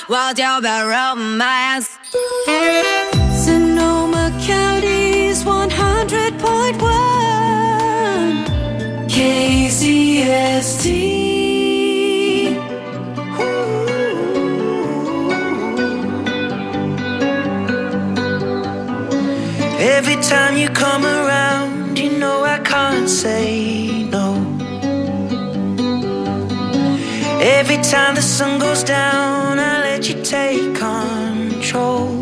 What's your bad romance? Sonoma County's 100.1 KZST. Every time you come around, you know I can't say no. Every time the sun goes down, I let you take control.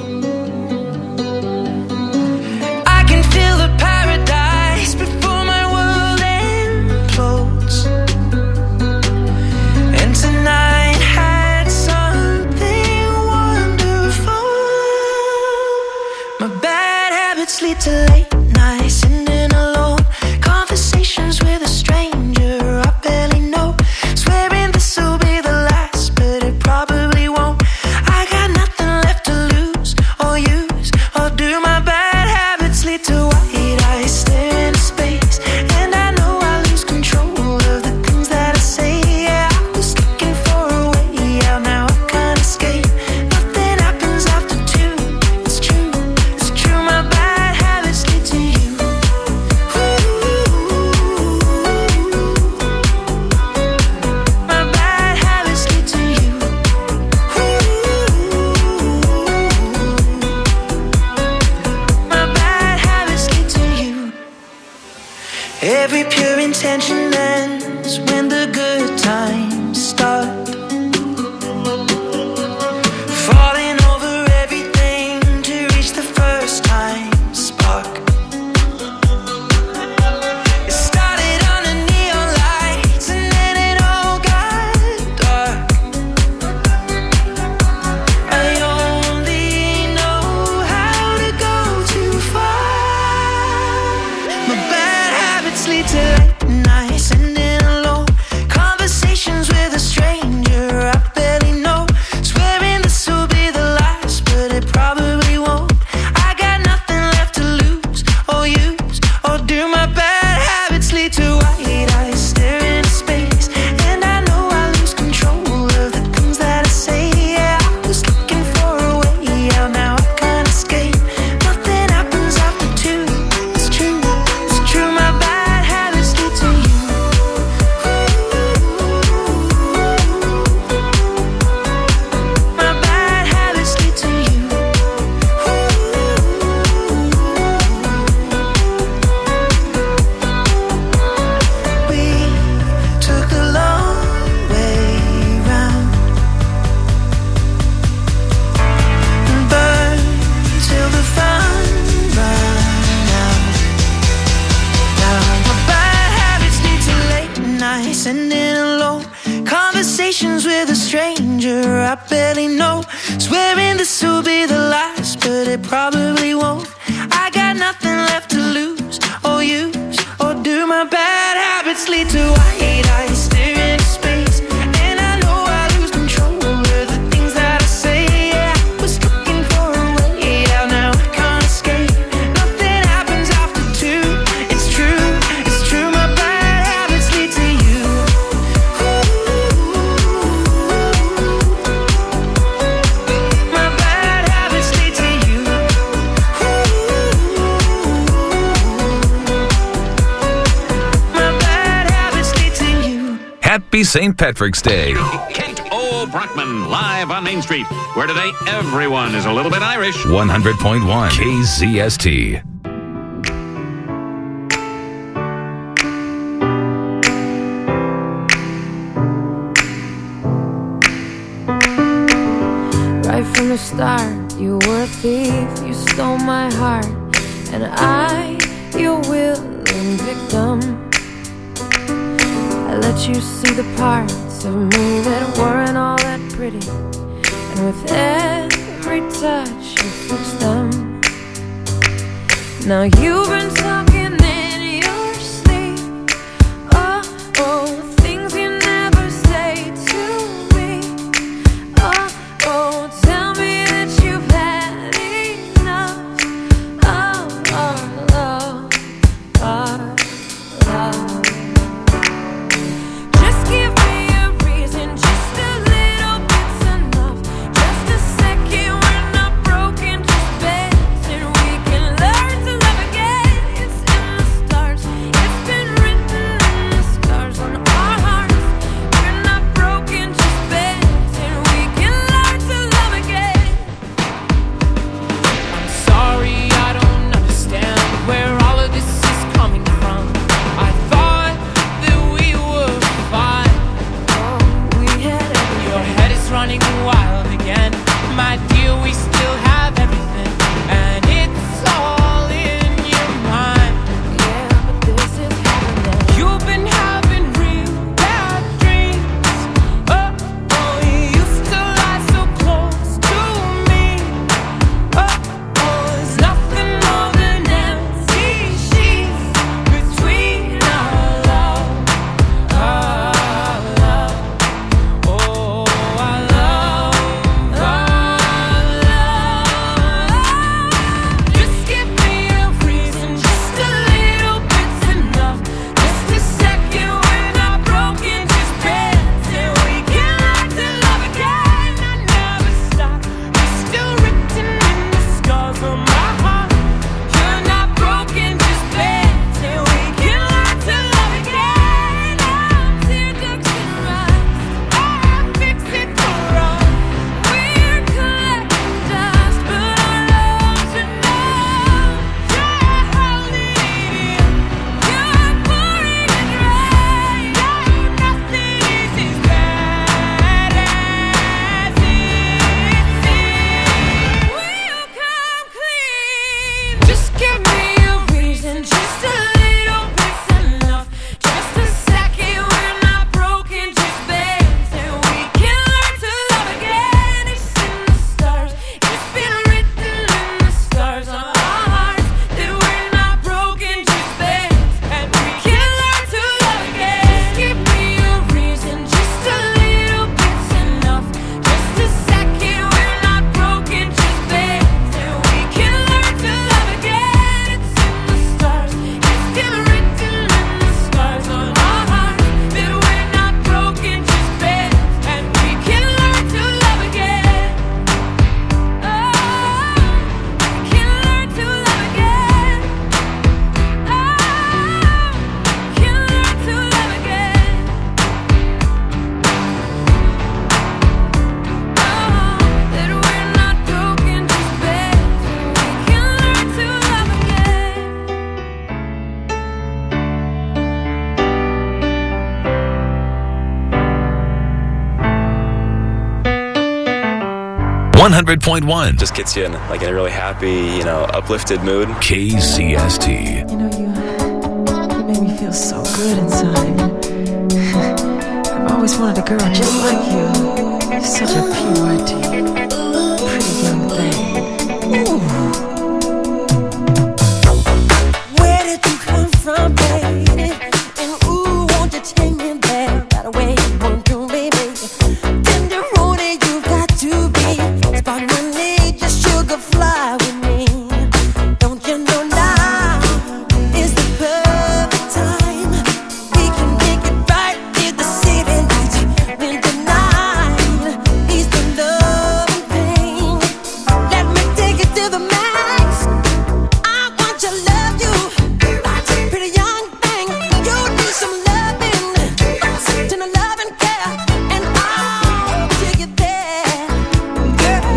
I can feel the paradise before my world implodes. And tonight had something wonderful. My bad habits lead to late nights, sitting alone, conversations with a stranger I barely know, swearing this will be the last, but it probably won't. I got nothing left to lose or use or do. My bad habits lead to white eyes stare into space, and I know I lose control of the things that I say. Yeah, I was looking for a way out, now I can't escape. Nothing happens after two. It's true, it's true. My bad habits lead to you. My bad habits lead to you. My bad habits lead to you. Every pure intention ends when the good times start. Falling over everything to reach the first time spark. It started under neon lights and then it all got dark. I only know how to go too far. My bad habits lead to late nights, sitting alone, conversations with a stranger I barely know, swearing this will be the last, but it probably won't. I got nothing left to lose or use or do. My bad habits lead to white eyes stare into space, and I know I lose control of the things that I say. Yeah, I was looking for a way out, now I can't escape. Nothing happens after two. It's true, it's true. My bad habits lead to you. My bad habits lead to you. We took the long way round and burned till the fun ran out. Now my bad habits lead to late nights, sitting alone, conversations with a stranger I barely know, swearing this will be the last, but it probably won't. I got nothing left to lose or use or do. My bad habits lead to white eyes stare into space, and I know I lose control of the things that I say. Yeah, I was looking for a way out, now I can't escape. Nothing happens after two. It's true, it's true. My bad habits lead to you. My bad habits lead to you. My bad habits lead to you. Happy St. Patrick's Day. Kent O'Brockman, live on Main Street, where today everyone is a little bit Irish. 100.1 KZST. Right from the start, you were a thief, you stole my heart, and I, your willing victim. I let you see the parts of me that weren't all that pretty, and with every touch you fixed them. Now you've been talking in your sleep, oh, oh, things you never say to me, oh, oh, tell me that you've had enough of our love, our love. Just give me a reason, just a little bit's enough. Just 100.1 Just gets you in like a really happy, uplifted mood. KZST. You made me feel so good inside. I've always wanted a girl just like you. You're such a purity, pretty young thing. Ooh. Where did you come from, baby? And ooh, won't you take me there? Right away, you want to, baby. Tenderoni, you got to be. Spark my need, just sugar fly with me. Don't you know now is the perfect time? We can make it right in the city lights. When the night is the love and pain. Let me take it to the max. I want to love you, pretty young thing. You need some loving, tender love and care, and I'll take you there, girl.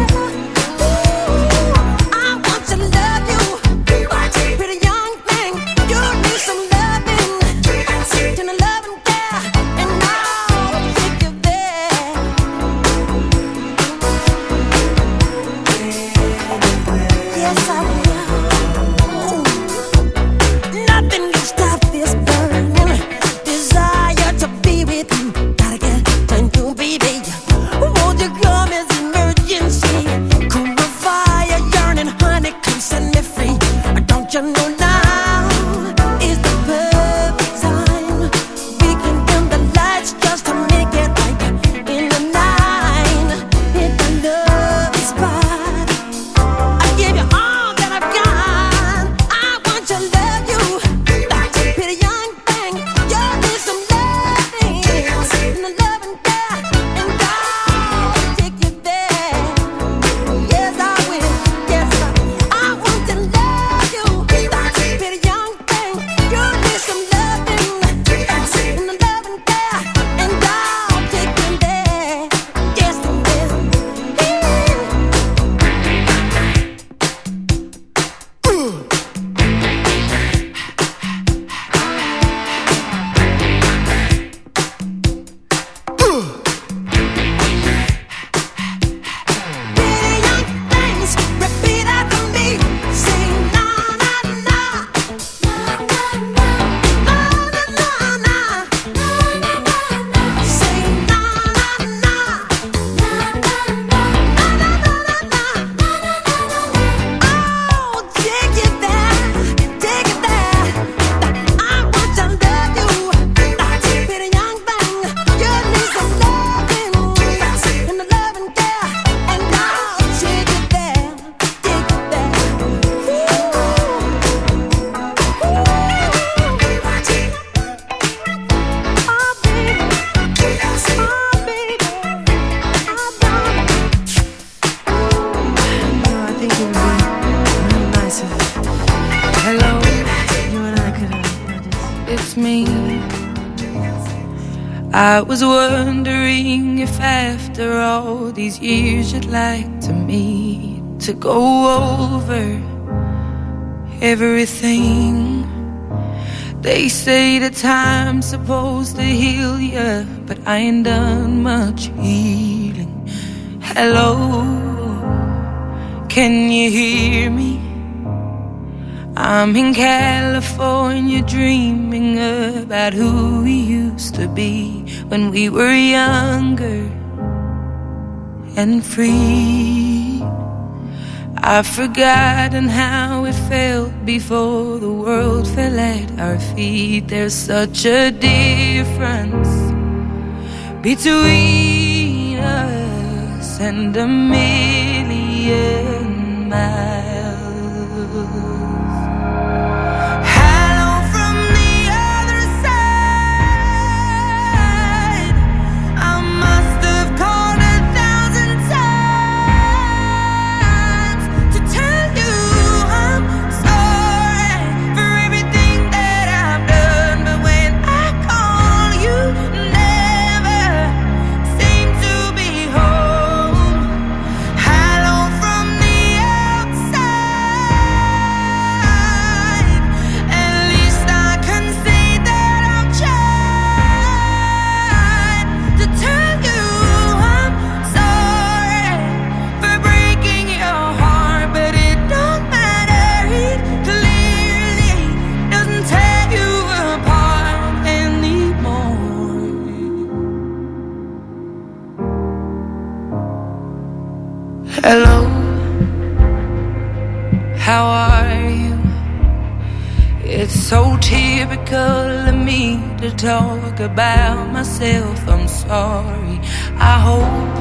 I want to love you, pretty young thing. You need some loving, tender love and care, and I'll take you there. Yes, I will. Nothing can stop this burning desire to be with you. Gotta get to you, baby. Won't you come as emergency? Cool my fire, yearning, honey, come set me free. Don't you know now is the perfect time? We can dim the lights just to make it right in the night. Hit the love spot. I give you all that I've got. I want to love you, pretty young thing. You need some loving, and the love and care, and I'll take you there. Yes, I will. Yes, I want to love you, pretty young thing. You need some loving, and the love and care, and I'll take you there. Yes, I will. Pretty young things, repeat after me. Say na na na, na na na, na na na, na na na. Say na na na, na na na, na na na, na na na. Oh, take it there, take it there. I want to love you, pretty young thing. You need some loving, and the love and care, and I'll take it there, take it there. Oh, baby, I think it would be really nice if, hello, you and I could just... It's me. I was wondering if after all these years you'd like to meet to go over everything. They say that time's supposed to heal ya, but I ain't done much healing. Hello, can you hear me? I'm in California dreaming about who we used to be when we were younger and free. I've forgotten how it felt before the world fell at our feet. There's such a difference between us and a million miles. Hello from the other side. I must have called 1,000 times to tell you I'm sorry for everything that I've done. But when I call, you never seem to be home. Hello from the how are you? It's so typical of me to talk about myself. I'm sorry. I hope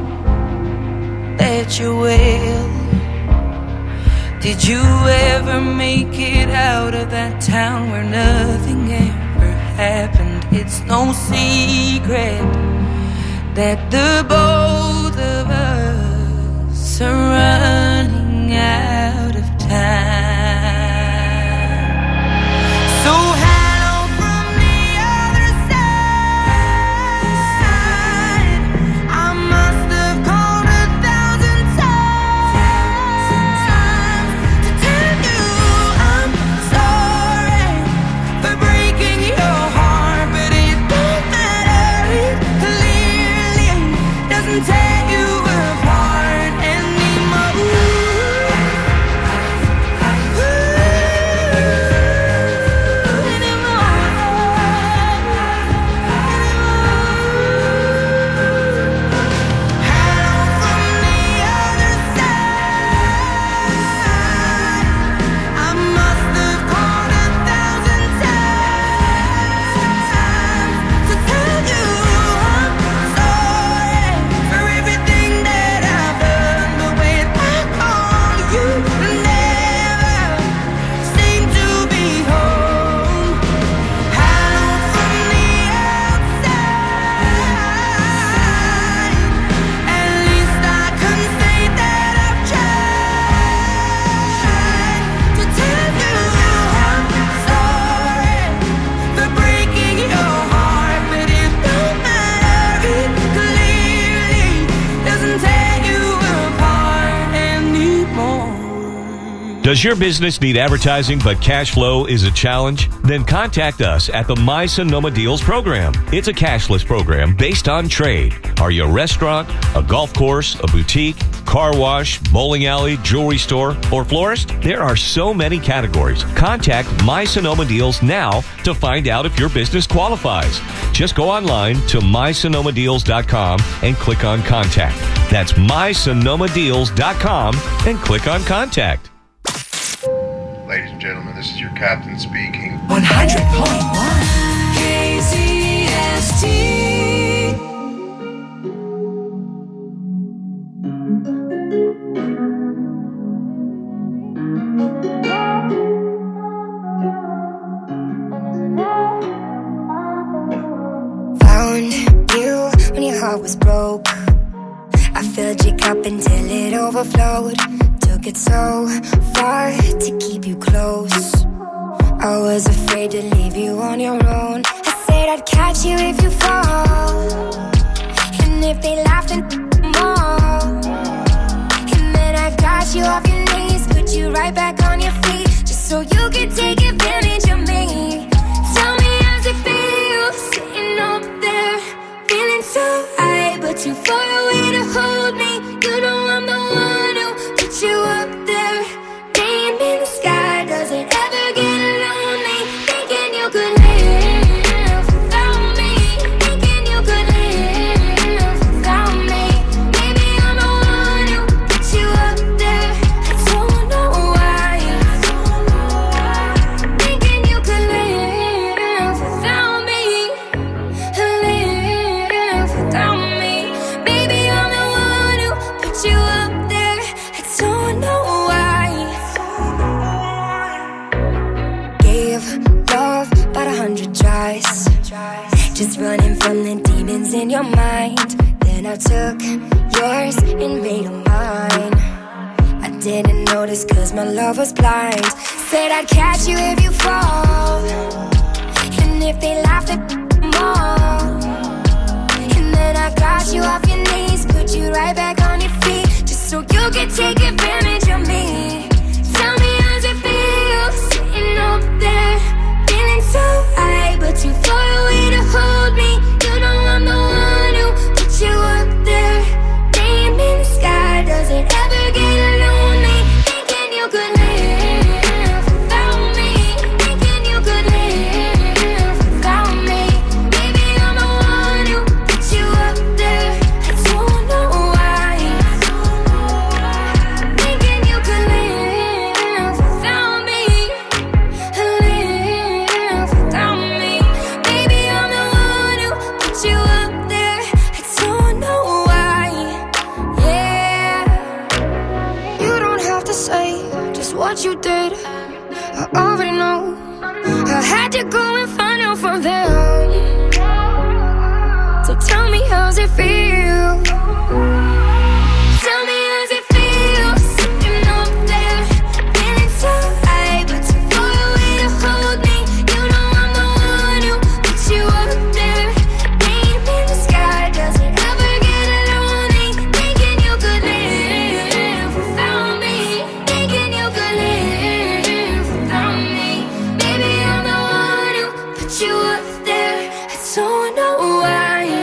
that you're well. Did you ever make it out of that town where nothing ever happened? It's no secret that the both of us are running out of time. So hello from the other side. I must have called 1,000 times to tell you I'm sorry for breaking your heart, but it don't matter. It clearly doesn't tear you apart anymore. Does your business need advertising but cash flow is a challenge? Then contact us at the My Sonoma Deals program. It's a cashless program based on trade. Are you a restaurant, a golf course, a boutique, car wash, bowling alley, jewelry store, or florist? There are so many categories. Contact My Sonoma Deals now to find out if your business qualifies. Just go online to mysonomadeals.com and click on Contact. That's mysonomadeals.com and click on Contact. Ladies and gentlemen, this is your captain speaking. 100.1 KZST. Found you when your heart was broke. I filled your cup until it overflowed. Took it so far to keep you close. I was afraid to leave you on your own. I said I'd catch you if you fall, and if they laughed and more. And then I got you off your knees, put you right back on your feet, just so you could take advantage of me. Tell me how's it feel, sitting up there, feeling so high, but too far away to hold me. You know I'm the one who put you up there, name in the sky. Does it ever get lonely, thinking you could live without me, thinking you could live without me? Maybe I'm the one who put you up there, I don't know why, thinking you could live without me, live without me. Baby, I'm the one who put you up there, I don't know why. Gave love about 100 tries, just running from the demons in your mind. Then I took yours and made them mine. I didn't notice cause my love was blind. Said I'd catch you if you fall, and if they laughed at more. And then I got you off your knees, put you right back on your feet, just so you could take advantage of me. Tell me how's it feel, sitting up there, feeling so high, but too far away to hold me. You know I'm the one who put you up there, name in the sky. Does it ever get lonely, thinking you could live without me, thinking you could live without me? Maybe I'm the one who put you up there, I don't know why, thinking you could say just what you did. I already know. I had to go and find out from them. So tell me, how's it feel? Tell me, how's it feel? Sitting up there, feeling so high, but too far away to hold me. You know I'm the one who put you up there. Name in the sky, does it ever get lonely? Thinking you could live without me. Thinking you could live without me. Maybe I'm the one who put you up there. I don't know why.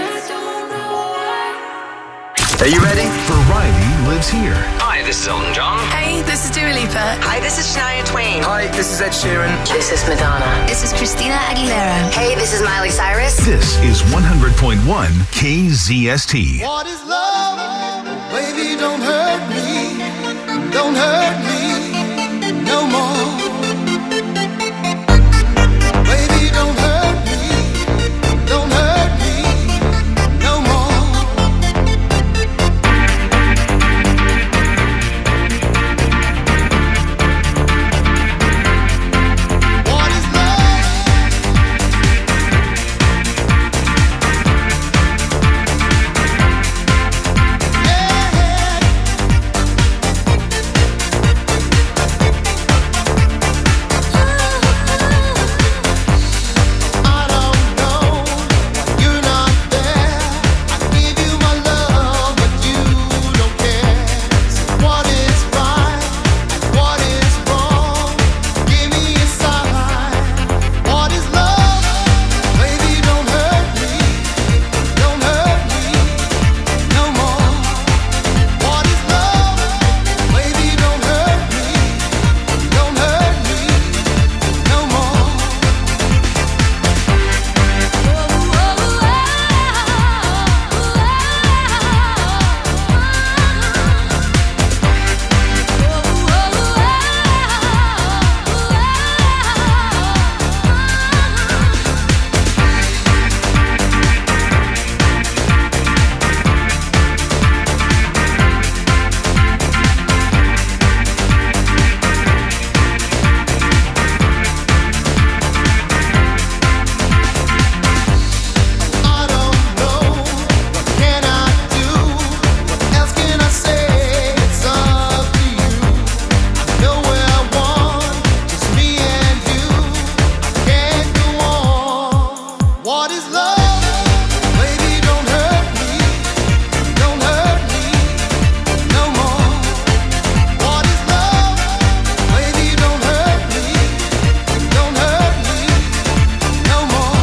Are you ready? Variety lives here. Hi, this is Elton John. Hey, this is Dua Lipa. Hi, this is Shania Twain. Hi, this is Ed Sheeran. This is Madonna. This is Christina Aguilera. Hey, this is Miley Cyrus. This is 100.1 KZST. What is love? Baby, don't hurt me. Don't hurt me no more. Baby, don't hurt me. Don't hurt me no more. What is love? I don't know. You're not there. I give you my love, but you don't care. So what is right? What is wrong? Give me a sign. What is love? Baby, don't hurt me. Don't hurt me no more. What is love? Baby, don't hurt me. Don't hurt me no more. I don't know. What can I do? What else can I say? It's up to you. I know where I want. Just me and you. I can't go on. What is love? Baby, don't hurt me. Don't hurt me no more. What is love? Baby, don't hurt me. Don't hurt me no more.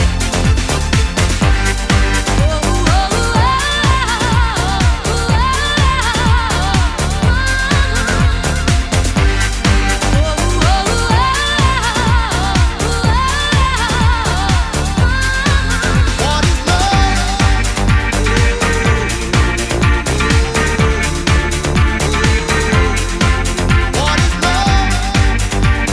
What is love? What is love?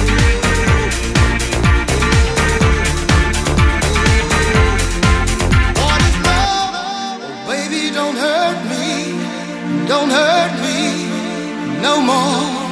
What is love? Oh, baby, don't hurt me. Don't hurt me no more.